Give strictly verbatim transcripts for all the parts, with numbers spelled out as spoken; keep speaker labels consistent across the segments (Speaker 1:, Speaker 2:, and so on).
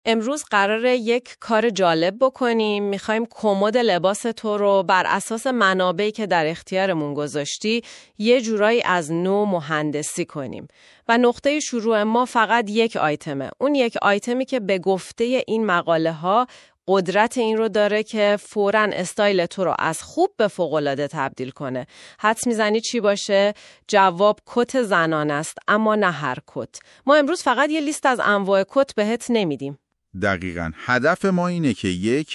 Speaker 1: امروز قراره یک کار جالب بکنیم. میخوایم کمد لباس تو رو بر اساس منابعی که در اختیارمون گذاشتی یه جورایی از نو مهندسی کنیم. و نقطه شروع ما فقط یک آیتمه. اون یک آیتمی که به گفته این مقاله ها قدرت این رو داره که فوراً استایل تو رو از خوب به فوق‌العاده تبدیل کنه. حدس میزنی چی باشه؟ جواب کت زنان است، اما نه هر کت. ما امروز فقط یه لیست از انواع کت بهت نمیدیم.
Speaker 2: دقیقاً. هدف ما اینه که یک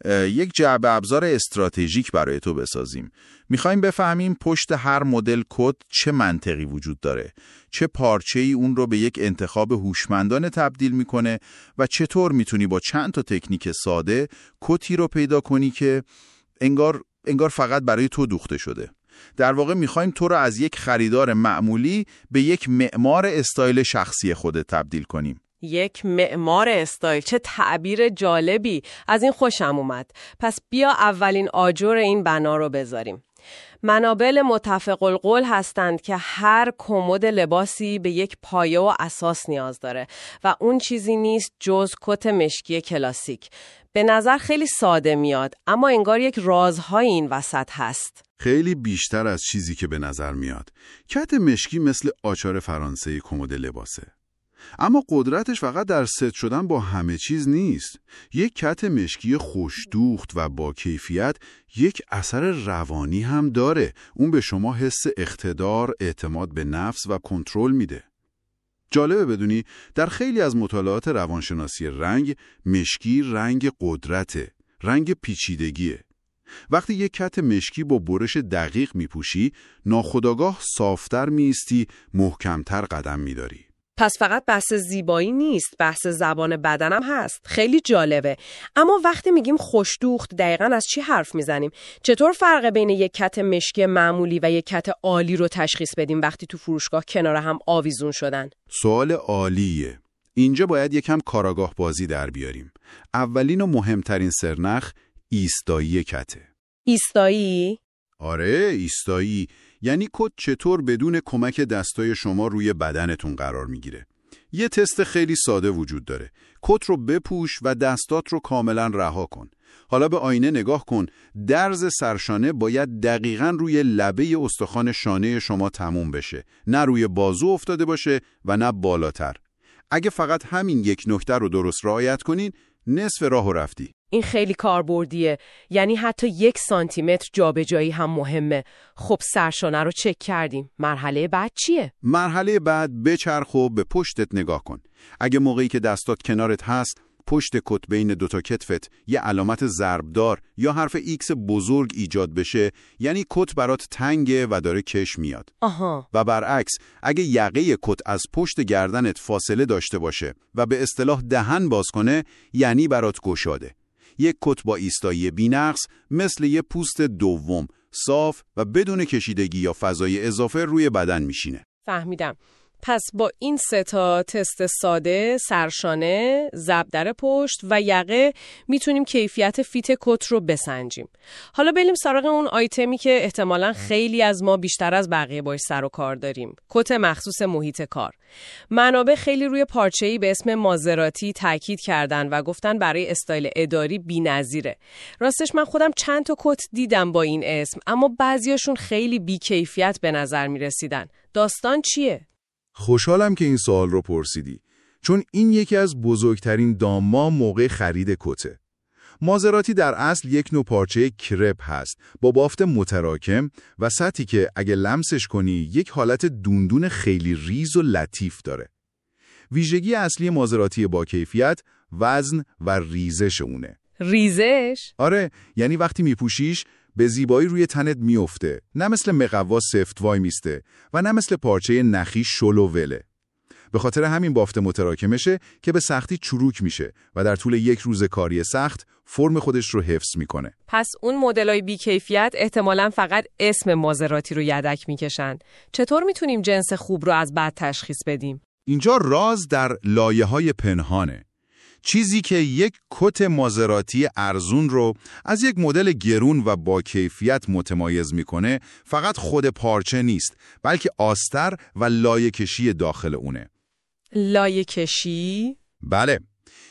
Speaker 2: یک جعبه ابزار استراتژیک برای تو بسازیم. میخوایم بفهمیم پشت هر مدل کت چه منطقی وجود داره، چه پارچه‌ای اون رو به یک انتخاب هوشمندانه تبدیل میکنه و چطور میتونی با چند تا تکنیک ساده کتی رو پیدا کنی که انگار انگار فقط برای تو دوخته شده. در واقع میخوایم تو رو از یک خریدار معمولی به یک معمار استایل شخصی خودت تبدیل کنیم.
Speaker 1: یک معمار استایل، چه تعبیر جالبی. از این خوشم اومد. پس بیا اولین آجر این بنا رو بذاریم. منابع متفق القول هستند که هر کمد لباسی به یک پایه و اساس نیاز داره و اون چیزی نیست جز کت مشکی کلاسیک. به نظر خیلی ساده میاد، اما انگار یک رازهای این وسط هست.
Speaker 3: خیلی بیشتر از چیزی که به نظر میاد. کت مشکی مثل آچار فرانسه کمد لباسه. اما قدرتش فقط در ست شدن با همه چیز نیست. یک کت مشکی خوشدوخت و با کیفیت یک اثر روانی هم داره. اون به شما حس اقتدار، اعتماد به نفس و کنترل میده. جالبه بدونی در خیلی از مطالعات روانشناسی رنگ، مشکی رنگ قدرته، رنگ پیچیدگیه. وقتی یک کت مشکی با برش دقیق میپوشی، ناخودآگاه صافتر میستی، محکمتر قدم میداری.
Speaker 1: پس فقط بحث زیبایی نیست، بحث زبان بدنم هست. خیلی جالبه. اما وقتی میگیم خوشدوخت دقیقاً از چی حرف میزنیم؟ چطور فرق بین یک کت مشکی معمولی و یک کت عالی رو تشخیص بدیم وقتی تو فروشگاه کنار هم آویزون شدن؟
Speaker 3: سوال عالیه. اینجا باید یکم کاراگاه بازی در بیاریم. اولین و مهمترین سرنخ ایستایی کته.
Speaker 1: ایستایی؟
Speaker 3: آره، ایستایی. یعنی کت چطور بدون کمک دستای شما روی بدنتون قرار میگیره. یه تست خیلی ساده وجود داره. کت رو بپوش و دستات رو کاملا رها کن. حالا به آینه نگاه کن. درز سرشانه باید دقیقاً روی لبه استخوان شانه شما تموم بشه. نه روی بازو افتاده باشه و نه بالاتر. اگه فقط همین یک نکته رو درست رعایت کنین، نصف راهو رفتی.
Speaker 1: این خیلی کاربردیه. یعنی حتی یک سانتی متر جابجایی هم مهمه. خب سرشانه رو چک کردیم. مرحله بعد چیه؟
Speaker 3: مرحله بعد بچرخ و به پشتت نگاه کن. اگه موقعی که دستات کنارت هست، پشت کت بین دوتا کتفت یه علامت ضربدار یا حرف ایکس بزرگ ایجاد بشه، یعنی کت برات تنگه و داره کش میاد.
Speaker 1: آها.
Speaker 3: و برعکس، اگه یقه کت از پشت گردنت فاصله داشته باشه و به اصطلاح دهن باز کنه، یعنی برات گشاده. یک کت با ایستایی بی‌نقص مثل یه پوست دوم، صاف و بدون کشیدگی یا فضای اضافه روی بدن میشینه.
Speaker 1: فهمیدم. پس با این سه تا تست ساده، سرشانه، ضرب در پشت و یقه میتونیم کیفیت فیت کت رو بسنجیم. حالا بریم سراغ اون آیتمی که احتمالاً خیلی از ما بیشتر از بقیه باش سر و کار داریم. کت مخصوص محیط کار. منابع خیلی روی پارچه‌ای به اسم مازراتی تاکید کردن و گفتن برای استایل اداری بی‌نظیره. راستش من خودم چند تا کت دیدم با این اسم، اما بعضیاشون خیلی بی‌کیفیت به نظر می‌رسیدن. داستان چیه؟
Speaker 3: خوشحالم که این سوال رو پرسیدی، چون این یکی از بزرگترین داما موقع خرید کته. مازراتی در اصل یک نوع پارچه کرپ هست با بافت متراکم و سطحی که اگه لمسش کنی یک حالت دوندون خیلی ریز و لطیف داره. ویژگی اصلی مازراتی با کیفیت وزن و ریزش اونه.
Speaker 1: ریزش؟
Speaker 3: آره، یعنی وقتی میپوشیش به زیبایی روی تنت میفته، نه مثل مقوا سفت وای میسته و نه مثل پارچه نخی شل و وله. به خاطر همین بافت متراکمشه که به سختی چروک میشه و در طول یک روز کاری سخت فرم خودش رو حفظ میکنه.
Speaker 1: پس اون مدلای بی‌کیفیت احتمالاً فقط اسم مازراتی رو یدک میکشن. چطور میتونیم جنس خوب رو از بد تشخیص بدیم؟
Speaker 3: اینجا راز در لایه‌های پنهانه. چیزی که یک کت مازراتی ارزون رو از یک مدل گرون و با کیفیت متمایز میکنه فقط خود پارچه نیست، بلکه آستر و لایه کشی داخل اونه.
Speaker 1: لایه کشی؟
Speaker 3: بله.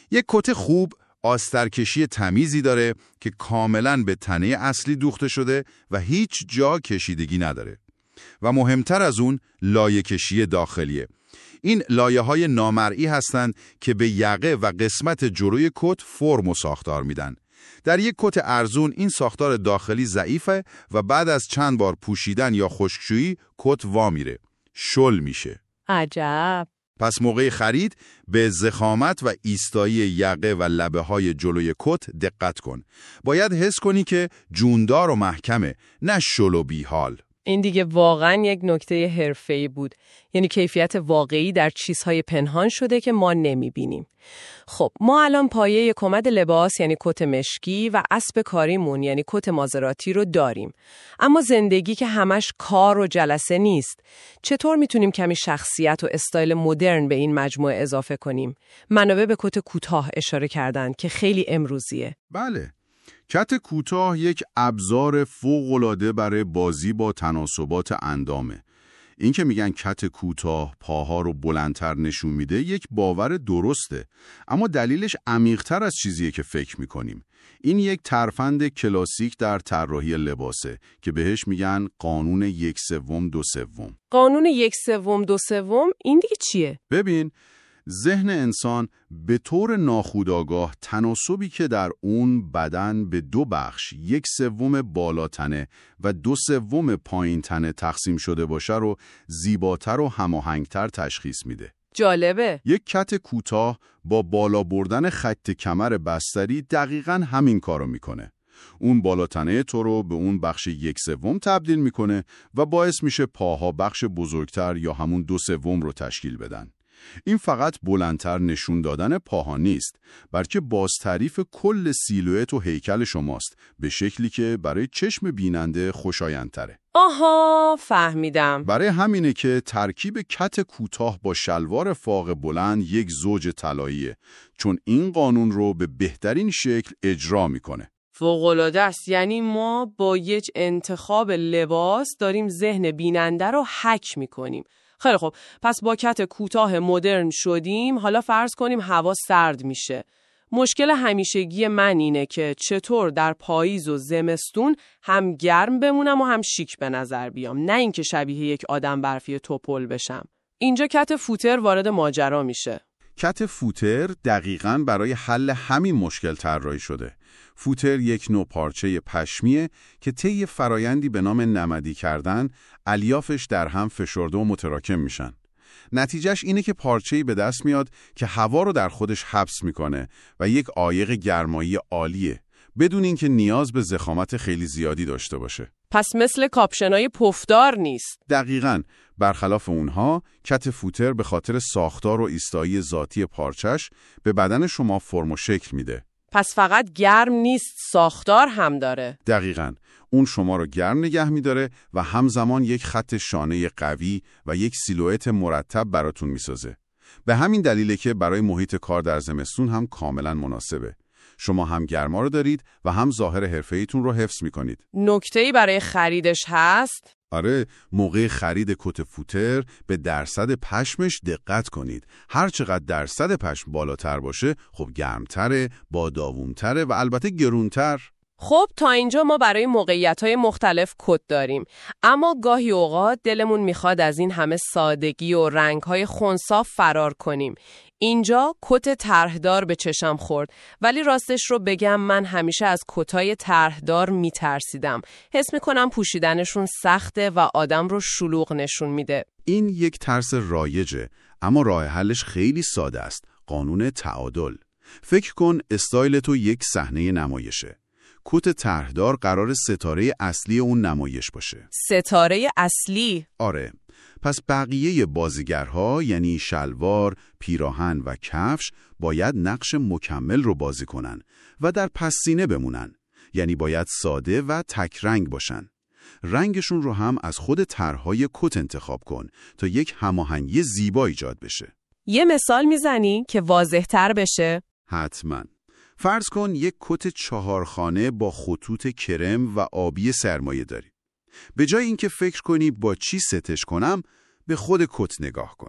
Speaker 2: یک کت خوب آسترکشی تمیزی داره که کاملاً به تنه اصلی دوخته شده و هیچ جا کشیدگی نداره. و مهمتر از اون لایه کشی داخلیه. این لایه های نامرئی هستند که به یقه و قسمت جلوی کت فرم و ساختار میدن. در یک کت ارزون این ساختار داخلی ضعیفه و بعد از چند بار پوشیدن یا خشکشویی کت وا میره. شل میشه.
Speaker 1: عجب.
Speaker 2: پس موقع خرید به ضخامت و ایستایی یقه و لبه های جلوی کت دقت کن. باید حس کنی که جوندار و محکمه، نه شل و بیحال.
Speaker 1: این دیگه واقعا یک نکته حرفه‌ای بود. یعنی کیفیت واقعی در چیزهای پنهان شده که ما نمیبینیم. خب ما الان پایه کمد لباس یعنی کت مشکی و اسب کاریمون یعنی کت مازراتی رو داریم. اما زندگی که همش کار و جلسه نیست. چطور میتونیم کمی شخصیت و استایل مدرن به این مجموعه اضافه کنیم؟ منابع به کت کوتاه اشاره کردن که خیلی امروزیه.
Speaker 3: بله. کت کوتاه یک ابزار فوق‌العاده برای بازی با تناسبات اندامه. این که میگن کت کوتاه پاها رو بلندتر نشون میده یک باور درسته، اما دلیلش عمیق‌تر از چیزیه که فکر میکنیم. این یک ترفند کلاسیک در طراحی لباسه که بهش میگن قانون یک سوم دو سوم.
Speaker 1: قانون یک سوم دو سوم این دیگه چیه؟
Speaker 3: ببین، ذهن انسان به طور ناخودآگاه تناسبی که در اون بدن به دو بخش، یک سوم بالاتنه و دو سوم پایین تنه تقسیم شده باشه رو زیباتر و هماهنگتر تشخیص میده.
Speaker 1: جالبه.
Speaker 3: یک کت کوتاه با بالا بردن خط کمر بستری دقیقاً همین کارو میکنه. اون بالاتنه تو رو به اون بخش یک سوم تبدیل میکنه و باعث میشه پاها بخش بزرگتر یا همون دو سوم رو تشکیل بدن. این فقط بلندتر نشون دادن پاها نیست، بلکه بازتعریف کل سیلوئت و هیکل شماست به شکلی که برای چشم بیننده خوشایندتره.
Speaker 1: آها، فهمیدم.
Speaker 3: برای همینه که ترکیب کت کوتاه با شلوار فاق بلند یک زوج طلاییه، چون این قانون رو به بهترین شکل اجرا میکنه.
Speaker 1: فوق‌العاده است. یعنی ما با یک انتخاب لباس داریم ذهن بیننده رو هک میکنیم. خیلی خوب، پس با کت کوتاه مدرن شدیم. حالا فرض کنیم هوا سرد میشه. مشکل همیشگی من اینه که چطور در پاییز و زمستون هم گرم بمونم و هم شیک به نظر بیام، نه اینکه شبیه یک آدم برفی توپل بشم. اینجا کت فوتر وارد ماجرا میشه.
Speaker 3: کت فوتر دقیقاً برای حل همین مشکل طراحی شده. فوتر یک نوع پارچه پشمیه که طی فرایندی به نام نمدی کردن الیافش در هم فشرده و متراکم میشن. نتیجهش اینه که پارچه‌ای به دست میاد که هوا رو در خودش حبس میکنه و یک عایق گرمایی عالیه، بدون اینکه نیاز به ضخامت خیلی زیادی داشته باشه.
Speaker 1: پس مثل کاپشنای پفدار نیست.
Speaker 3: دقیقاً. برخلاف اونها، کت فوتر به خاطر ساختار و ایستایی ذاتی پارچش به بدن شما فرم و شکل میده.
Speaker 1: پس فقط گرم نیست، ساختار هم داره.
Speaker 3: دقیقاً. اون شما رو گرم نگه می‌داره و همزمان یک خط شانه قوی و یک سیلوئت مرتب براتون میسازه. به همین دلیله که برای محیط کار در زمستون هم کاملاً مناسبه. شما هم گرما رو دارید و هم ظاهر حرفه‌ایتون رو حفظ می‌کنید.
Speaker 1: نکته‌ای برای خریدش هست؟
Speaker 3: آره، موقع خرید کت فوتر به درصد پشمش دقت کنید. هر چقدر درصد پشم بالاتر باشه، خب گرمتره، با داومتره و البته گرونتر.
Speaker 1: خب تا اینجا ما برای موقعیت‌های مختلف کت داریم، اما گاهی اوقات دلمون میخواد از این همه سادگی و رنگ‌های خنثی فرار کنیم. اینجا کت طرحدار به چشم خورد، ولی راستش رو بگم من همیشه از کتای طرحدار میترسیدم. حس میکنم پوشیدنشون سخته و آدم رو شلوغ نشون میده.
Speaker 3: این یک ترس رایجه، اما راه حلش خیلی ساده است. قانون تعادل. فکر کن استایل تو یک صحنه نمایشه. کت طرحدار قرار ستاره اصلی اون نمایش باشه.
Speaker 1: ستاره اصلی؟
Speaker 3: آره. پس بقیه بازیگرها یعنی شلوار، پیراهن و کفش باید نقش مکمل رو بازی کنن و در پس سینه بمونن. یعنی باید ساده و تک رنگ باشن. رنگشون رو هم از خود طرحهای کت انتخاب کن تا یک هماهنگی زیبا ایجاد بشه.
Speaker 1: یه مثال میزنی که واضح‌تر بشه؟
Speaker 3: حتما. فرض کن یک کت چهارخانه با خطوط کرم و آبی سرمایه داری. به جای اینکه فکر کنی با چی ستش کنم، به خود کت نگاه کن.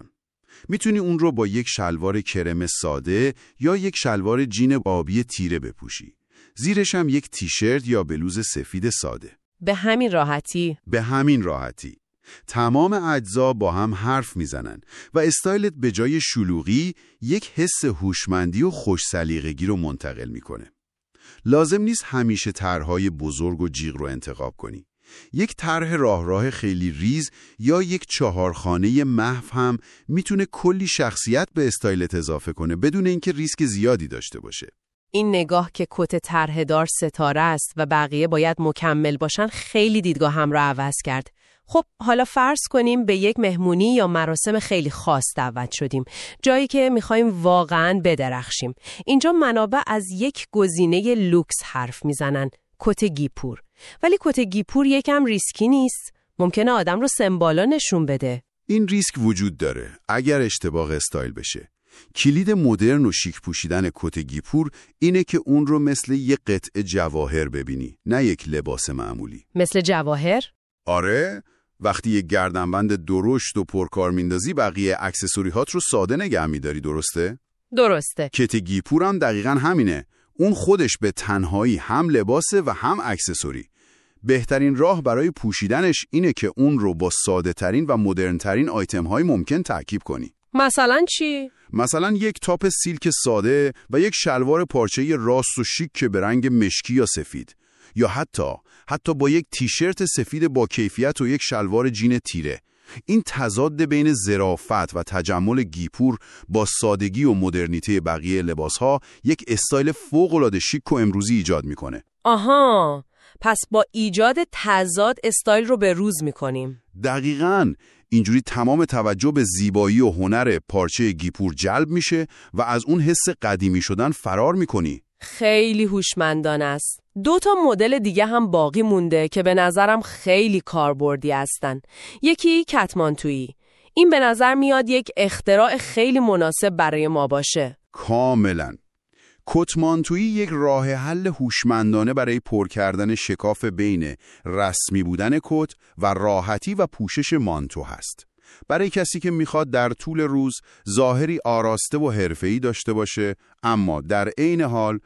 Speaker 3: میتونی اون رو با یک شلوار کرم ساده یا یک شلوار جین آبی تیره بپوشی. زیرش هم یک تیشرت یا بلوز سفید ساده.
Speaker 1: به همین راحتی؟
Speaker 3: به همین راحتی. تمام اجزا با هم حرف میزنن و استایلت به جای شلوغی یک حس هوشمندی و خوش سلیقگی رو منتقل میکنه. لازم نیست همیشه طرح‌های بزرگ و جیغ رو انتخاب کنی. یک طرح راه راه خیلی ریز یا یک چهارخانه محو هم میتونه کلی شخصیت به استایلت اضافه کنه بدون اینکه ریسک زیادی داشته باشه.
Speaker 1: این نگاه که کت طرحدار ستاره است و بقیه باید مکمل باشن خیلی دیدگاه هم رو عوض کرد. خب حالا فرض کنیم به یک مهمونی یا مراسم خیلی خاص دعوت شدیم، جایی که میخوایم واقعاً بدرخشیم. اینجا منابع از یک گزینه لوکس حرف میزنن، کت گیپور. ولی کت گیپور یکم ریسکی نیست؟ ممکنه آدم رو سمبالا نشون بده.
Speaker 3: این ریسک وجود داره اگر اشتباه استایل بشه. کلید مدرن و شیک پوشیدن کت گیپور اینه که اون رو مثل یک قطعه جواهر ببینی، نه یک لباس معمولی.
Speaker 1: مثل جواهر؟
Speaker 3: آره، وقتی یک گردنبند درشت و پرکار میندازی بقیه اکسسوری هات رو ساده نگه میداری، درسته؟
Speaker 1: درسته.
Speaker 3: کت گیپور هم دقیقاً همینه. اون خودش به تنهایی هم لباسه و هم اکسسوری. بهترین راه برای پوشیدنش اینه که اون رو با ساده ترین و مدرن ترین آیتم های ممکن ترکیب کنی.
Speaker 1: مثلا چی؟
Speaker 3: مثلا یک تاپ سیلک ساده و یک شلوار پارچه‌ای راست و شیک که به رنگ مشکی یا سفید، یا حتی حتی با یک تیشرت سفید با کیفیت و یک شلوار جین تیره. این تضاد بین ظرافت و تجمل گیپور با سادگی و مدرنیته بقیه لباس‌ها یک استایل فوق‌العاده شیک و امروزی ایجاد می‌کنه.
Speaker 1: آها، پس با ایجاد تضاد استایل رو به روز می‌کنیم.
Speaker 3: دقیقاً. اینجوری تمام توجه به زیبایی و هنر پارچه گیپور جلب میشه و از اون حس قدیمی شدن فرار می‌کنی.
Speaker 1: خیلی هوشمندانه است. دو تا مدل دیگه هم باقی مونده که به نظرم خیلی کاربردی هستن. یکی کتمانتویی. این به نظر میاد یک اختراع خیلی مناسب برای ما باشه.
Speaker 3: کاملاً. کتمانتویی یک راه حل هوشمندانه برای پر کردن شکاف بین رسمی بودن کت و راحتی و پوشش مانتو هست. برای کسی که میخواد در طول روز ظاهری آراسته و حرفه‌ای داشته باشه اما در عین حال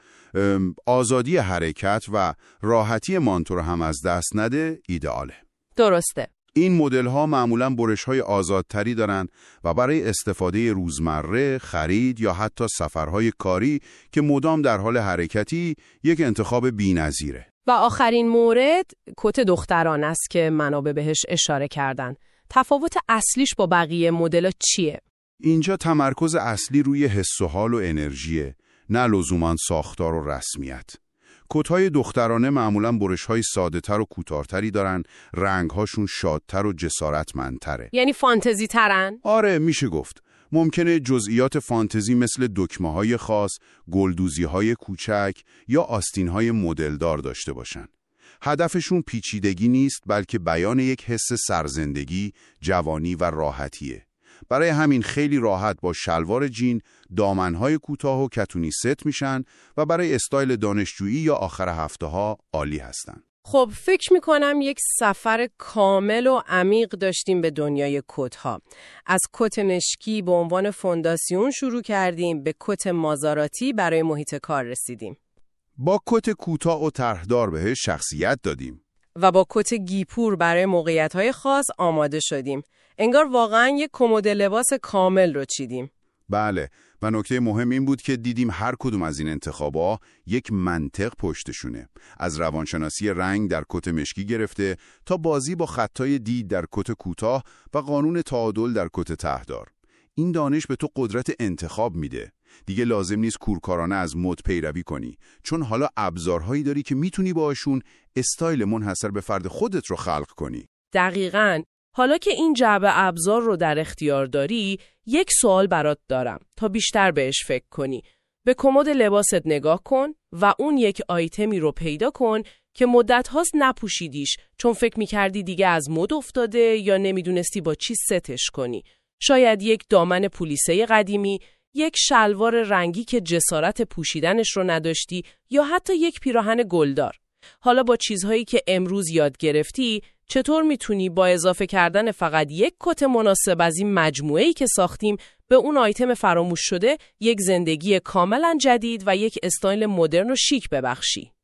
Speaker 3: آزادی حرکت و راحتی مانتو رو هم از دست نده، ایدئاله.
Speaker 1: درسته.
Speaker 3: این مدل ها معمولاً برش های آزادتری دارن و برای استفاده روزمره، خرید یا حتی سفرهای کاری که مدام در حال حرکتی یک انتخاب بی‌نظیره.
Speaker 1: و آخرین مورد کت دختران است که منابع بهش اشاره کردن. تفاوت اصلیش با بقیه مدل‌ها چیه؟
Speaker 3: اینجا تمرکز اصلی روی حس و حال و انرژیه، نه لزوماً ساختار و رسمیت. کت‌های دخترانه معمولاً برش‌های ساده‌تر و کوتاه‌تری دارن، رنگ‌هاشون شادتر و جسارتمندتره.
Speaker 1: یعنی فانتزی ترن؟
Speaker 3: آره، میشه گفت. ممکنه جزئیات فانتزی مثل دکمه‌های خاص، گلدوزی‌های کوچک یا آستین‌های مدلدار داشته باشن. هدفشون پیچیدگی نیست بلکه بیان یک حس سرزندگی، جوانی و راحتیه. برای همین خیلی راحت با شلوار جین، دامنهای کوتاه و کتونی ست میشن و برای استایل دانشجویی یا آخر هفته ها عالی هستن.
Speaker 1: خب فکر میکنم یک سفر کامل و عمیق داشتیم به دنیای کت‌ها. از کت مشکی به عنوان فونداسیون شروع کردیم، به کت مازاراتی برای محیط کار رسیدیم.
Speaker 3: با کت کوتاه و طرحدار بهش شخصیت دادیم.
Speaker 1: و با کت گیپور برای موقعیت‌های خاص آماده شدیم. انگار واقعاً یک کمد لباس کامل رو چیدیم.
Speaker 3: بله، و نکته مهم این بود که دیدیم هر کدوم از این انتخابا یک منطق پشتشونه. از روانشناسی رنگ در کت مشکی گرفته تا بازی با خطای دید در کت کوتاه و قانون تعادل در کت طرحدار. این دانش به تو قدرت انتخاب میده. دیگه لازم نیست کورکارانه از مد پیروی کنی، چون حالا ابزارهایی داری که میتونی باشون استایل منحصر به فرد خودت رو خلق کنی.
Speaker 1: دقیقاً. حالا که این جعبه ابزار رو در اختیار داری، یک سوال برات دارم تا بیشتر بهش فکر کنی. به کمد لباست نگاه کن و اون یک آیتمی رو پیدا کن که مدت هاست نپوشیدیش چون فکر میکردی دیگه از مد افتاده یا نمیدونستی با چی ستش کنی. شاید یک دامن پولیسه قدیمی، یک شلوار رنگی که جسارت پوشیدنش رو نداشتی یا حتی یک پیراهن گلدار. حالا با چیزهایی که امروز یاد گرفتی، چطور میتونی با اضافه کردن فقط یک کت مناسب از این مجموعه‌ای که ساختیم به اون آیتم فراموش شده یک زندگی کاملا جدید و یک استایل مدرن و شیک ببخشی.